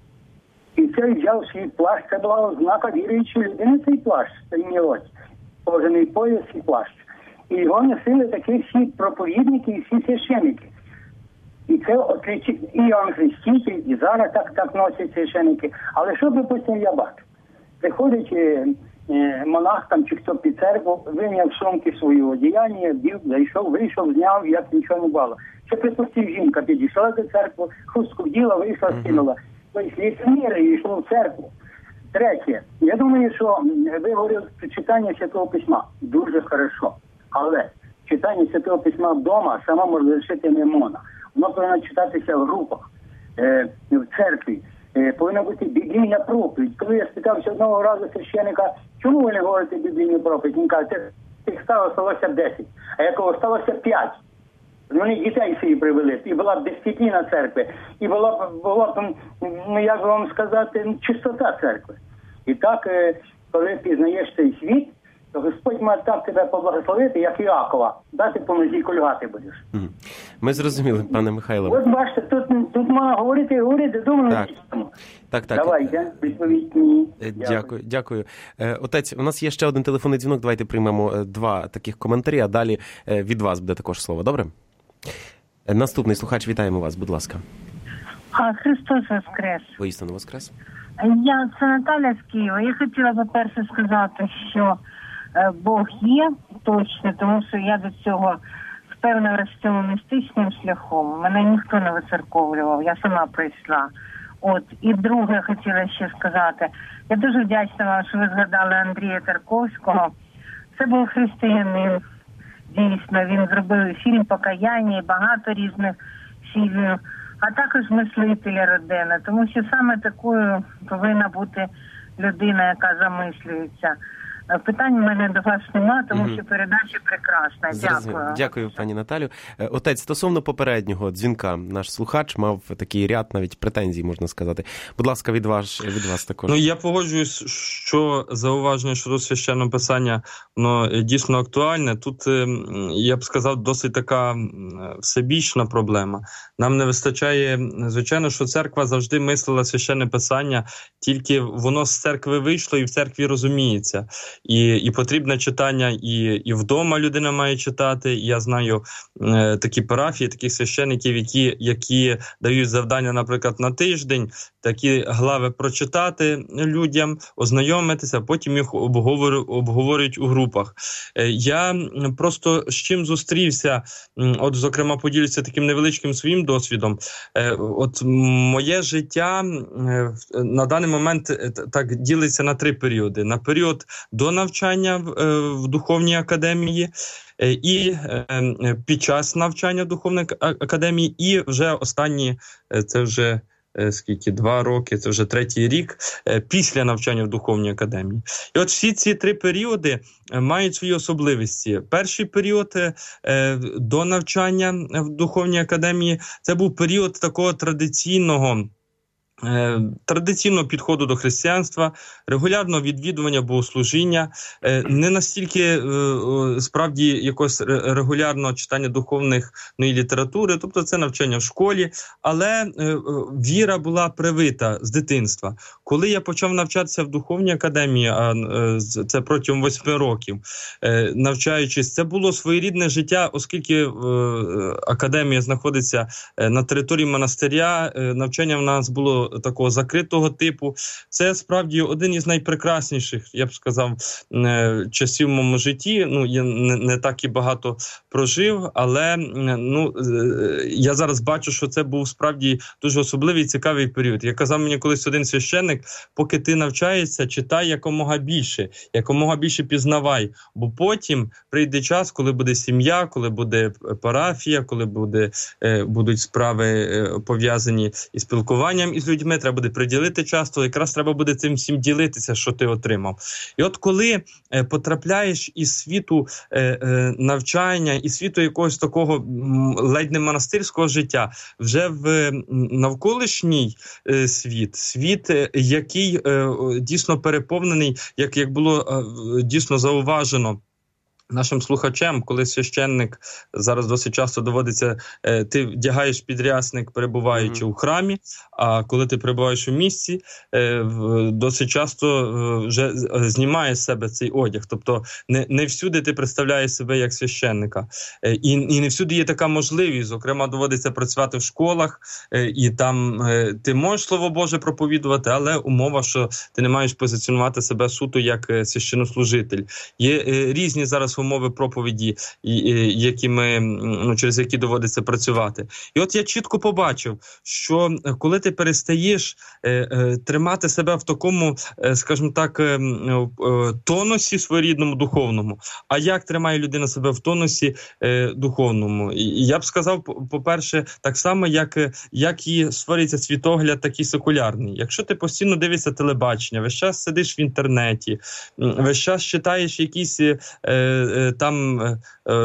І цей взяв свій плащ, це була ознака віруючої людини, цей плащ, цей мілость. Кожаний пояс і плащ. І його носили такі всі проповідники і всі священники. І це отличить і Іоанн Хреститель, і зараз так, так носять священники. Але що би потім я бачу? Приходить е, е, монах там чи хто під церкву, виняв сумки свої одіяння, бів, зайшов, вийшов, зняв, як нічого не було. Чи припустив, жінка підійшла до церкви, хустку вділа, вийшла, скинула. Тобто ліцеміри і йшло в церкву. Третє. Я думаю, що ви говорили про читання Святого Письма. Дуже хорошо. Але читання Святого Письма вдома сама може лишити не можна. Воно повинно читатися в групах, е, в церкві. Е, повинна бути біблійна проповідь. Коли я спитався одного разу священника, чому ви не говорите біблійну проповідь? Він каже, тих стало сталося десять, а якого сталося п'ять. Вони дітей свої привели, і була б дисципліна церкви, і була б, була б, ну як вам сказати, чистота церкви. І так, е, коли пізнаєш цей світ, то Господь має так тебе поблагословити, як Іакова. Дати по нозі кульгати будеш. Ми зрозуміли, пане Михайло. От бачите, тут, тут можна говорити і говорити, думаю, так. Так, так. Давайте, відповідь мені. Дякую, дякую. Отець, у нас є ще один телефонний дзвінок, давайте приймемо два таких коментарі, а далі від вас буде також слово, добре? Наступний слухач, вітаємо вас, будь ласка. А, Христос Воскрес. Воістину Воскрес. Я, це Наталя з Києва. Я хотіла, по-перше, сказати, що Бог є точно, тому що я до цього впевнена в цьому містичним шляхом. Мене ніхто не вицерковлював, я сама прийшла. От, і друге хотіла ще сказати. Я дуже вдячна вам, що ви згадали Андрія Тарковського. Це був християнин. Дійсно, він зробив фільм «Покаяння» і багато різних фільмів, а також мислителя родини. Тому що саме такою повинна бути людина, яка замислюється. Питань у мене до вас немає, тому угу. що передача прекрасна. Дякую. Дякую, пані Наталю. Отець, стосовно попереднього дзвінка, наш слухач мав такий ряд навіть претензій, можна сказати. Будь ласка, від вас, від вас також. Ну, я погоджуюсь, що зауваження щодо священного писання, воно дійсно актуальне. Тут, я б сказав, досить така всебічна проблема. Нам не вистачає, звичайно, що церква завжди мислила священне писання, тільки воно з церкви вийшло і в церкві розуміється. І, і потрібне читання, і, і вдома людина має читати. І я знаю е, такі парафії, таких священиків, які, які дають завдання, наприклад, на тиждень, такі глави прочитати людям, ознайомитися, потім їх обговорю, обговорюють у групах. Е, я просто з чим зустрівся, от, зокрема, поділюся таким невеличким своїм досвідом. Е, от моє життя е, на даний момент е, так ділиться на три періоди. На період до навчання в, е, в духовній академії, е, і е, під час навчання в духовній академії, і вже останні, е, це вже е, скільки, два роки, це вже третій рік, е, після навчання в духовній академії. І от всі ці три періоди е, мають свої особливості. Перший період е, до навчання в духовній академії, це був період такого традиційного, традиційного підходу до християнства, регулярного відвідування богослужіння, не настільки справді якогось регулярного читання духовної літератури, тобто це навчання в школі, але віра була привита з дитинства. Коли я почав навчатися в духовній академії, а це протягом восьми років, навчаючись, це було своєрідне життя, оскільки академія знаходиться на території монастиря, навчання в нас було такого закритого типу. Це справді один із найпрекрасніших, я б сказав, часів в моєму житті. Ну, я не, не так і багато прожив, але ну, я зараз бачу, що це був справді дуже особливий і цікавий період. Я казав мені колись один священник, поки ти навчаєшся, читай якомога більше, якомога більше пізнавай, бо потім прийде час, коли буде сім'я, коли буде парафія, коли буде, будуть справи пов'язані із спілкуванням із людьми, треба буде приділити час, то якраз треба буде цим всім ділитися, що ти отримав. І от коли е, потрапляєш із світу е, е, навчання, із світу якогось такого м, ледь не монастирського життя, вже в навколишній е, світ, світ, е, який е, дійсно переповнений, як, як було е, дійсно зауважено нашим слухачем, коли священник, зараз досить часто доводиться, е, ти вдягаєш підрясник, перебуваючи mm-hmm. у храмі, а коли ти перебуваєш у місці, е, досить часто е, вже знімає з себе цей одяг. Тобто не, не всюди ти представляєш себе як священника. Е, і, і не всюди є така можливість. Зокрема, доводиться працювати в школах, е, і там е, ти можеш Слово Боже проповідувати, але умова, що ти не маєш позиціонувати себе суто як е, священнослужитель. Є е, різні зараз умови проповіді, які ми, ну, через які доводиться працювати. І от я чітко побачив, що коли ти перестаєш е, е, тримати себе в такому, е, скажімо так, е, е, тонусі своєрідному духовному, а як тримає людина себе в тонусі е, духовному? І я б сказав, по-перше, так само, як, як і створюється світогляд такий секулярний. Якщо ти постійно дивишся телебачення, весь час сидиш в інтернеті, весь час читаєш якісь е, там е,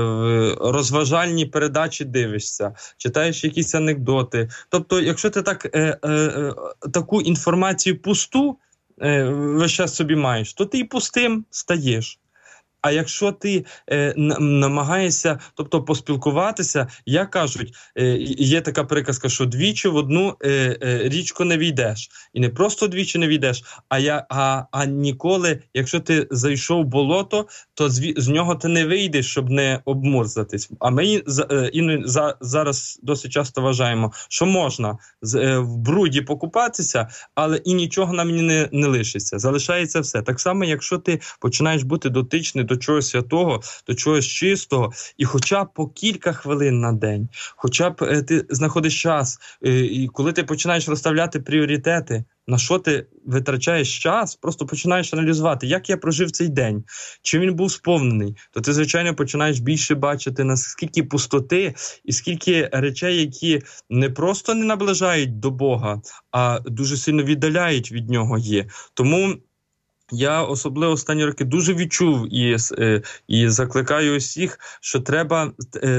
розважальні передачі дивишся, читаєш якісь анекдоти. Тобто, якщо ти так, е, е, таку інформацію пусту е, весь час собі маєш, то ти і пустим стаєш. А якщо ти е, намагаєшся, тобто поспілкуватися, як кажуть, е, є така приказка, що двічі в одну е, е, річку не війдеш. І не просто двічі не війдеш, а, я, а, а ніколи, якщо ти зайшов в болото, то то з, з нього ти не вийдеш, щоб не обмурзатись. А ми іноді за, зараз досить часто вважаємо, що можна з, в бруді покупатися, але і нічого на мені не, не лишиться. Залишається все. Так само, якщо ти починаєш бути дотичний до чогось святого, до чогось чистого, і хоча б по кілька хвилин на день, хоча б е, ти знаходиш час, е, і коли ти починаєш розставляти пріоритети, на що ти витрачаєш час, просто починаєш аналізувати, як я прожив цей день, чи він був сповнений, то ти, звичайно, починаєш більше бачити, наскільки пустоти і скільки речей, які не просто не наближають до Бога, а дуже сильно віддаляють від нього є. Тому я особливо останні роки дуже відчув і, і закликаю усіх, що треба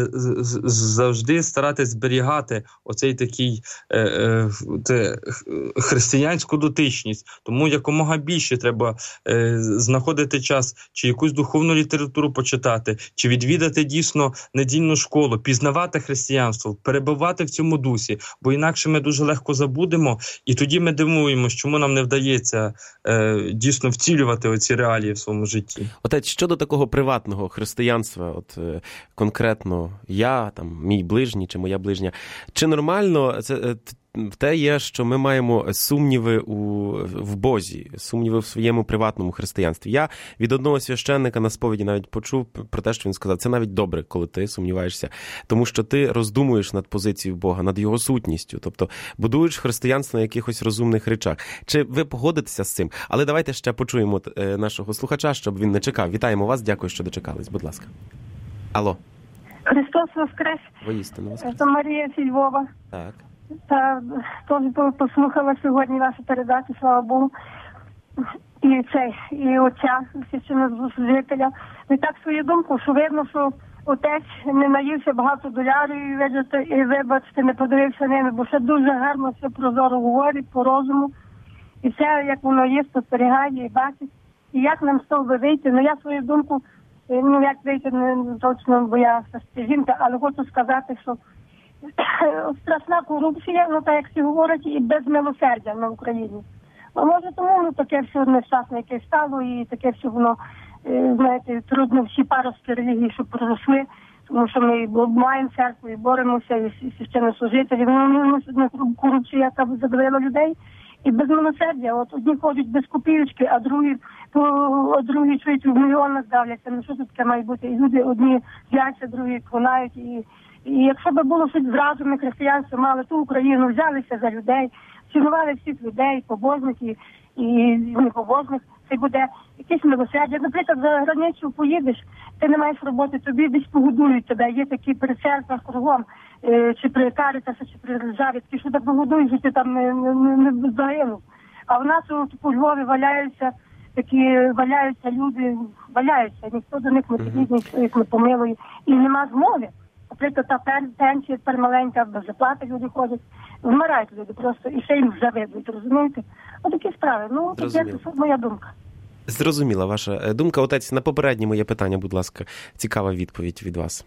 завжди старатись зберігати оцей такий е, е, те, християнську дотичність. Тому якомога більше треба е, знаходити час, чи якусь духовну літературу почитати, чи відвідати дійсно недільну школу, пізнавати християнство, перебувати в цьому дусі, бо інакше ми дуже легко забудемо, і тоді ми дивуємося, чому нам не вдається е, дійсно в втілювати оці реалії в своєму житті. Отець, щодо такого приватного християнства, от е, конкретно я, там, мій ближній чи моя ближня, чи нормально це е, те є, що ми маємо сумніви у, в Бозі, сумніви в своєму приватному християнстві. Я від одного священника на сповіді навіть почув про те, що він сказав, це навіть добре, коли ти сумніваєшся, тому що ти роздумуєш над позицією Бога, над його сутністю, тобто будуєш християнство на якихось розумних речах. Чи ви погодитеся з цим? Але давайте ще почуємо нашого слухача, щоб він не чекав. Вітаємо вас, дякую, що дочекались, будь ласка. Алло. Христос воскрес. Воістину воскрес. Це Марія зі Львова. Так. Та теж послухала сьогодні вашу передачу, слава Богу, і цей, і отця, священнослужителя. І так свою думку, що видно, що отець не наївся багато долярів, і, видите, і вибачте, не подивився ними, бо ще дуже гарно все прозоро говорить, по розуму. І все, як воно є, спостерігає і бачить. І як нам з того вийти, ну я свою думку, ну як вийти, не точно, бо я жінка, але хочу сказати, що страшна корупція, ну так як всі говорять, і без милосердя на Україні. А може тому ну, таке все нещасне, яке стало, і таке все воно, знаєте, трудно всі паростки релігії, щоб проросли, тому що ми маємо церкву, і боремося, і священнослужителі. Ну, ну, корупція там задавила людей. І без милосердя, от одні ходять без копійочки, а другі, а другі чують в мільйонах давляться. Ну що тут таке має бути? І люди одні зляться, другі клонають. І, і якщо б було щось зразу, ми християнство мали ту Україну, взялися за людей, цінували всіх людей, побожників і непобожних, це буде якесь милосердя. Наприклад, за границю поїдеш, ти не маєш роботи, тобі десь погодують тебе. Є такі при церквах кругом, чи при Карітасі, чи при державі, такі, що так погодують, що ти там не, не, не загинув. А в нас у по Львові валяються, такі валяються люди, валяються, ніхто до них не підійде, ніхто їх не помилує. І нема змови. Наприклад, та пенсія тепер маленька, без заплати люди ходять, вмирають люди просто, і ще їм завидують, розумієте? Ось такі справи. Ну, це моя думка. Зрозуміла ваша думка. Отець, на попереднє моє питання, будь ласка, цікава відповідь від вас.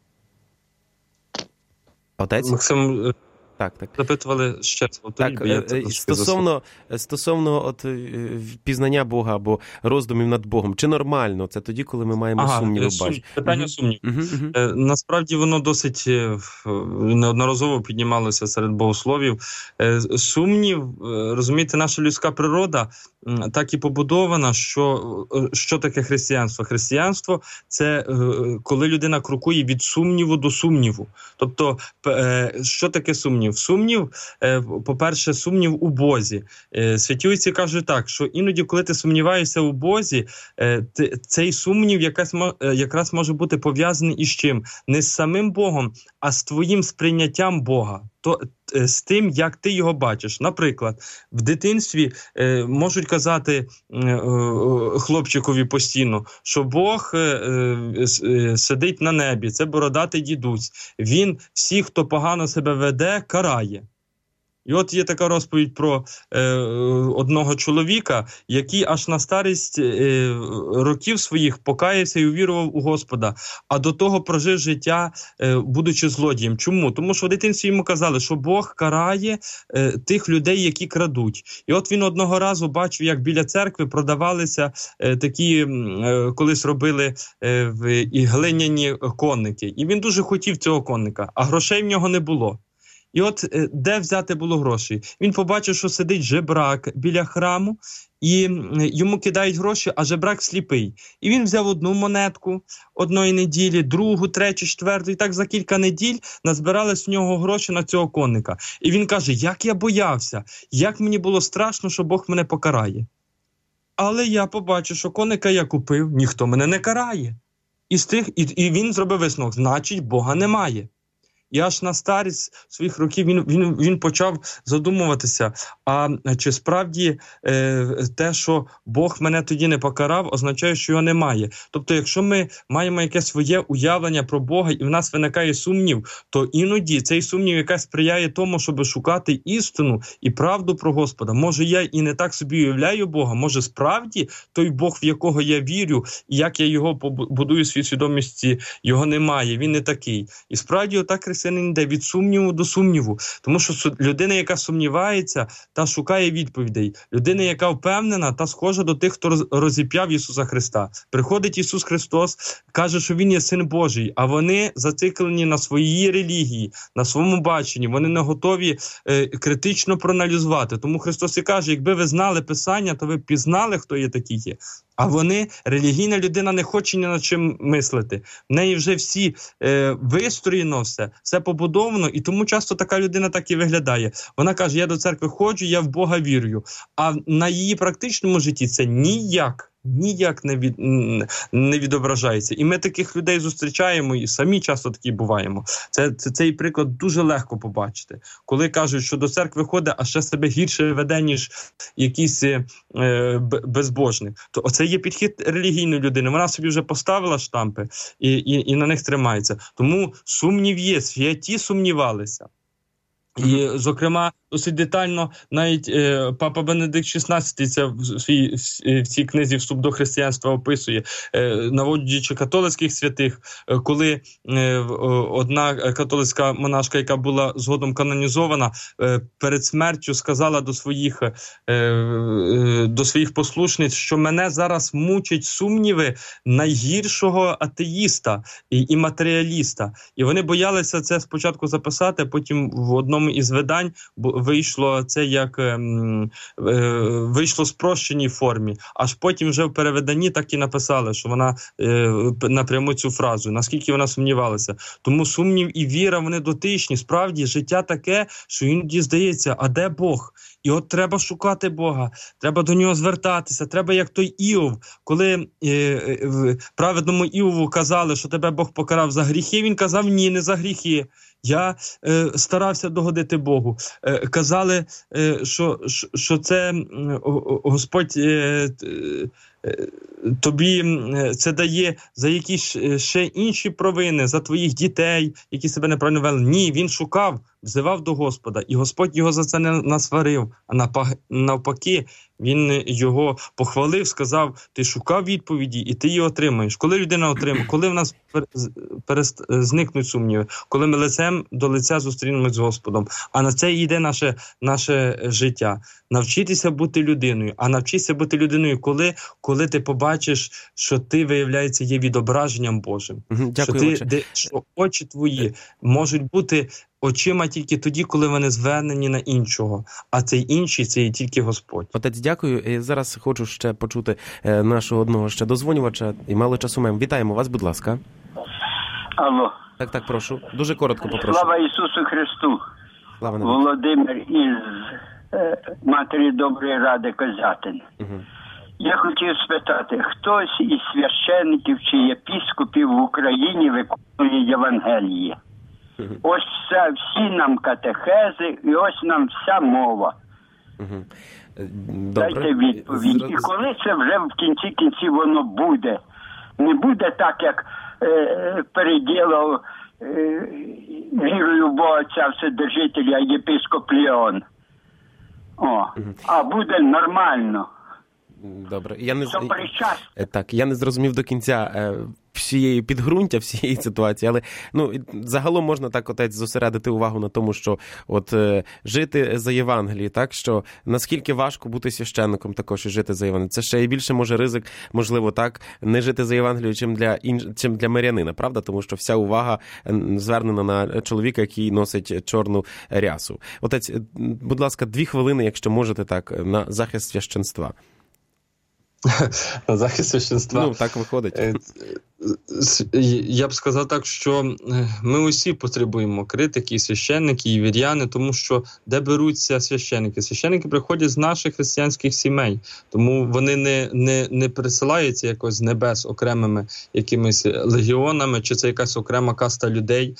Отець? Максим, так, так. запитували ще раз. Так, стосовно, стосовно от, пізнання Бога або роздумів над Богом, чи нормально це тоді, коли ми маємо ага, сумніви в Божі? Питання угу. сумнів. Угу, угу. Насправді воно досить неодноразово піднімалося серед богословів. Сумнів, розумієте, наша людська природа так і побудована, що, що таке християнство? Християнство – це коли людина крокує від сумніву до сумніву. Тобто, що таке сумнів? Сумнів, по-перше, сумнів у Бозі. Святі отці кажуть так, що іноді, коли ти сумніваєшся у Бозі, цей сумнів якраз, якраз може бути пов'язаний із чим? Не з самим Богом, а з твоїм сприйняттям Бога. То, з тим, як ти його бачиш. Наприклад, в дитинстві е, можуть казати е, хлопчикові постійно, що Бог е, е, сидить на небі, це бородатий дідусь. Він всіх, хто погано себе веде, карає. І от є така розповідь про е, одного чоловіка, який аж на старість е, років своїх покаявся і увірував у Господа, а до того прожив життя, е, будучи злодієм. Чому? Тому що в дитинстві йому казали, що Бог карає е, тих людей, які крадуть. І от він одного разу бачив, як біля церкви продавалися е, такі, е, колись робили е, в, і глиняні конники. І він дуже хотів цього конника, а грошей в нього не було. І от де взяти було гроші? Він побачив, що сидить жебрак біля храму, і йому кидають гроші, а жебрак сліпий. І він взяв одну монетку одної неділі, другу, третю, четверту, і так за кілька неділь назбирались в нього гроші на цього конника. І він каже, як я боявся, як мені було страшно, що Бог мене покарає. Але я побачив, що конника я купив, ніхто мене не карає. І, з тих, і, і він зробив висновок, значить Бога немає. І аж на старість своїх років він, він, він почав задумуватися, а чи справді е, те, що Бог мене тоді не покарав, означає, що його немає. Тобто, якщо ми маємо якесь своє уявлення про Бога, і в нас виникає сумнів, то іноді цей сумнів якраз сприяє тому, щоб шукати істину і правду про Господа. Може, я і не так собі уявляю Бога, може, справді той Бог, в якого я вірю, і як я його будую в своїй свідомості, його немає, він не такий. І справді, отак християнин йде від сумніву до сумніву. Тому що людина, яка сумнівається, та шукає відповідей. Людина, яка впевнена, та схожа до тих, хто розіп'яв Ісуса Христа. Приходить Ісус Христос, каже, що Він є Син Божий, а вони зациклені на своїй релігії, на своєму баченні. Вони не готові е, критично проаналізувати. Тому Христос і каже, якби ви знали Писання, то ви б пізнали, хто є такий є. А вони, релігійна людина, не хоче ні над чим мислити. В неї вже всі е, вистроєно все, все побудовано, і тому часто така людина так і виглядає. Вона каже, я до церкви ходжу, я в Бога вірю. А на її практичному житті це ніяк. Ніяк не, від, не відображається. І ми таких людей зустрічаємо, і самі часто такі буваємо. Це, це, цей приклад дуже легко побачити. Коли кажуть, що до церкви ходить, а ще себе гірше веде, ніж якийсь е, безбожник. То оце є підхід релігійної людини. Вона собі вже поставила штампи і, і, і на них тримається. Тому сумнів є, святі сумнівалися. І, зокрема, досить детально навіть е, Папа Бенедикт шістнадцятий це в, свій, в цій книзі «Вступ до християнства» описує, е, наводячи католицьких святих, е, коли е, одна католицька монашка, яка була згодом канонізована, е, перед смертю сказала до своїх, е, е, до своїх послушниць, що мене зараз мучать сумніви найгіршого атеїста і, і матеріаліста. І вони боялися це спочатку записати, потім в одному із видань вийшло це як е, е, вийшло в спрощеній формі, аж потім вже в перевиданні так і написали, що вона е, напряму цю фразу, наскільки вона сумнівалася. Тому сумнів і віра, вони дотичні. Справді, життя таке, що іноді здається, а де Бог? І от треба шукати Бога, треба до нього звертатися, треба як той Іов, коли е, е, праведному Іову казали, що тебе Бог покарав за гріхи, він казав, ні, не за гріхи. Я е, старався догодити Богу. Е, казали, е, що, що це е, Господь е, е, тобі це дає за якісь ще інші провини, за твоїх дітей, які себе неправильно вели. Ні, він шукав, взивав до Господа, і Господь його за це не насварив, а навпаки, він його похвалив, сказав, ти шукав відповіді, і ти її отримаєш. Коли людина отримає, коли в нас перест... зникнуть сумніви, коли ми лицем до лиця зустрінемось з Господом, а на це йде наше, наше життя. Навчитися бути людиною, а навчитися бути людиною, коли, коли ти побачиш, що ти, виявляється, є відображенням Божим. Дякую, що, ти, де, що очі твої можуть бути очима тільки тоді, коли вони звернені на іншого, а цей інший – це є тільки Господь. Отець, дякую. І зараз хочу ще почути нашого одного ще дозвонювача, і мало часу маємо. Вітаємо вас, будь ласка. Алло. Так, так, прошу. Дуже коротко попрошу. Слава Ісусу Христу. Слава Володимир із е, Матері Доброї Ради Козятин. Угу. Я хотів спитати, хтось із священників чи єпіскопів в Україні виконує Євангеліє? Угу. Ось це всі нам катехези, і ось нам вся мова. Угу. Дайте відповідь. З... І коли це вже в кінці кінці воно буде? Не буде так, як е, переділав вірую в Бога Отця Вседержителя, єпископ Леон. О, а буде нормально. Добре. Я не, Сопричастя. так, я не зрозумів до кінця всієї підґрунтя, всієї ситуації, але ну, загалом можна так, отець, зосередити увагу на тому, що от е, жити за Євангеліє, так, що наскільки важко бути священником також і жити за Євангеліє. Це ще і більше може ризик, можливо, так, не жити за Євангелією, чим для, інж... чим для мирянина, правда? Тому що вся увага звернена на чоловіка, який носить чорну рясу. Отець, будь ласка, дві хвилини, якщо можете, так, на захист священства. На захист священства. Ну, так виходить. Я б сказав так, що ми усі потребуємо критики, і священники, і віряни, тому що де беруться священники? Священники приходять з наших християнських сімей, тому вони не, не, не пересилаються якось з небес окремими якимись легіонами, чи це якась окрема каста людей.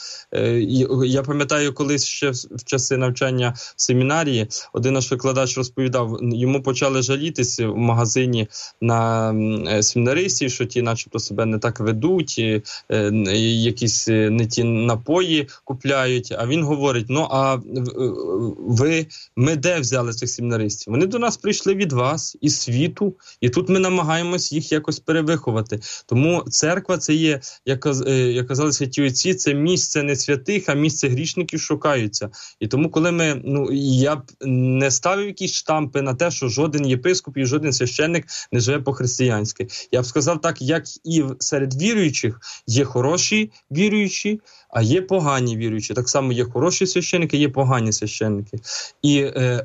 Я пам'ятаю, колись ще в часи навчання в семінарії один наш викладач розповідав, йому почали жалітися в магазині на семінаристів, що ті начебто себе не так ведуть, якісь не ті напої купляють, а він говорить, ну а ви, ми де взяли цих семінаристів? Вони до нас прийшли від вас, із світу, і тут ми намагаємось їх якось перевиховати. Тому церква це є, як, як казали святі отці, це місце не святих, а місце грішників шукаються. І тому, коли ми, ну, я б не ставив якісь штампи на те, що жоден єпископ і жоден священник не живе по-християнськи. Я б сказав так, як і серед віруючих є хороші віруючі, а є погані віруючі. Так само є хороші священники, є погані священники. І е, е,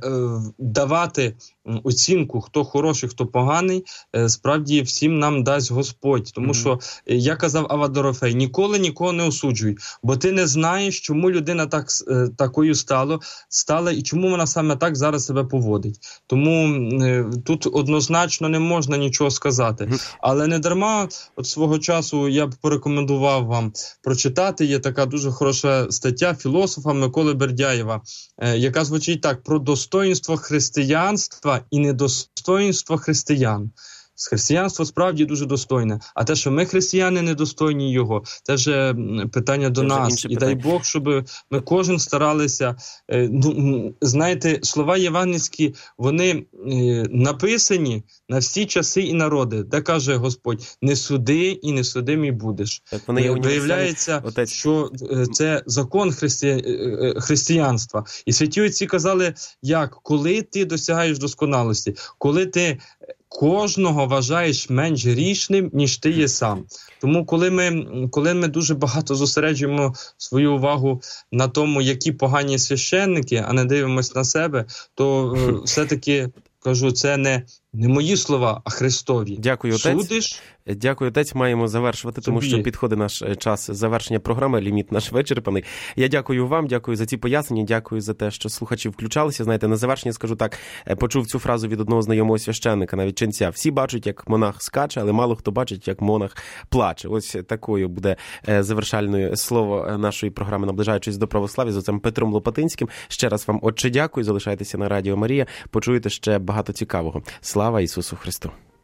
давати оцінку, хто хороший, хто поганий, е, справді всім нам дасть Господь. Тому mm-hmm. що, е, я казав Авва Дорофей, ніколи нікого не осуджуй, бо ти не знаєш, чому людина так, е, такою стала, стала і чому вона саме так зараз себе поводить. Тому е, тут однозначно не можна нічого сказати. Mm-hmm. Але не дарма, от свого часу я б порекомендував вам прочитати, є така дуже хороша стаття філософа Миколи Бердяєва, е, яка звучить так: про достоїнство християнства і недостоїнство християн. Християнство справді дуже достойне, а те, що ми християни недостойні його, це вже питання до це нас. І дай Бог, щоб ми кожен старалися, е, ну, знаєте, слова євангельські, вони е, написані на всі часи і народи, де каже Господь: не суди і не судимий будеш. Так, вони є виявляється, Отець. що е, це закон христи... е, християнства. І святі отці казали, як? Коли ти досягаєш досконалості, коли ти кожного вважаєш менш грішним, ніж ти є сам. Тому коли ми, коли ми дуже багато зосереджуємо свою увагу на тому, які погані священники, а не дивимося на себе, то е, все-таки, кажу, це не, не мої слова, а Христові. Дякую, отець. Судиш? Дякую, отець. Маємо завершувати, тому що підходить наш час завершення програми, ліміт наш вичерпаний. Я дякую вам, дякую за ці пояснення, дякую за те, що слухачі включалися. Знаєте, на завершення скажу так, почув цю фразу від одного знайомого священника, навіть ченця. Всі бачать, як монах скаче, але мало хто бачить, як монах плаче. Ось такою буде завершальною слово нашої програми, наближаючись до православ'я, з отцем Петром Лопатинським. Ще раз вам, отче, дякую, залишайтеся на Радіо Марія, почуєте ще багато цікавого. Слава Ісусу Христу!